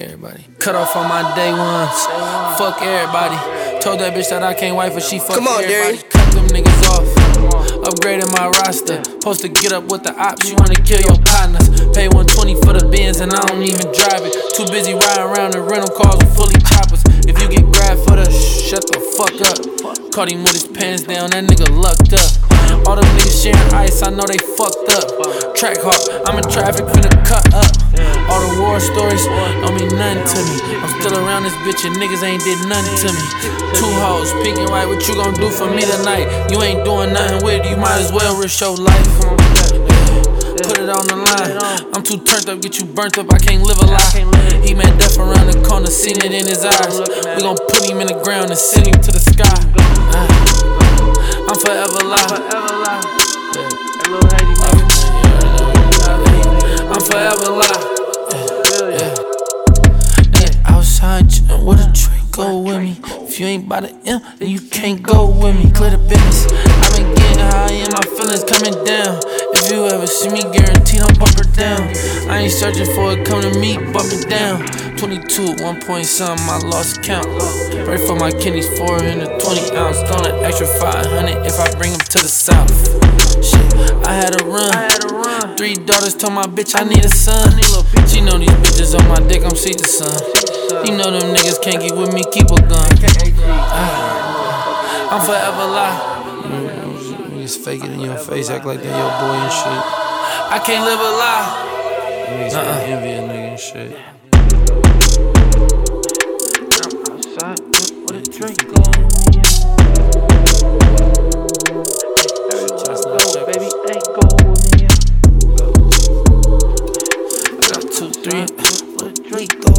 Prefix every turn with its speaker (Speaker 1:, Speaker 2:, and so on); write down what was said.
Speaker 1: everybody. Cut off on my day ones. Fuck everybody. Told that bitch that I can't wife her, she fuck everybody. Cut them niggas off. Upgrading my roster. Supposed to get up with the ops, you wanna kill your partners. Pay 120 for the Benz and I don't even drive it. Too busy riding around in rental cars with fully choppers. If you get grabbed for the shut the fuck up. Caught him with his pants down, that nigga lucked up. All them niggas sharing ice, I know they fucked up. Track hawk, I'm in traffic, finna cut up. All the war stories don't mean nothing to me. I'm still around this bitch and niggas ain't did nothing to me. Two hoes, pink and white, what you gon' do for me tonight? You ain't doing nothing with it, you might as well risk your life. Put it on the line. I'm too turned up, get you burnt up, I can't live a lie. He mad deaf around the corner, seen it in his eyes. We gon' put him in the ground and send him to the sky. I'm forever alive. I'm forever alive. Outside chillin' with a drink, go with me. If you ain't by the M, then you can't go with me. Clear the business. I've been getting high and my feelings coming down. If you ever see me, guaranteed I'll bump her down. I ain't searching for it, come to me, bump it down. 22, 1 point something, I lost count. Pray for my kidneys, 4 in a 20 ounce. Gonna extra 500 if I bring them to the south. Shit, I had to run. 3 daughters told my bitch I need a son. She know these bitches on my dick, I'm see the sun. You know them niggas can't get with me, keep a gun. I'm forever alive. Niggas fake it in your face, act like they your boy and shit. I can't live a lie. Niggas envy a nigga and shit. Outside with a drink on me. Baby, ain't go with me. I got 2, 3 with a drink.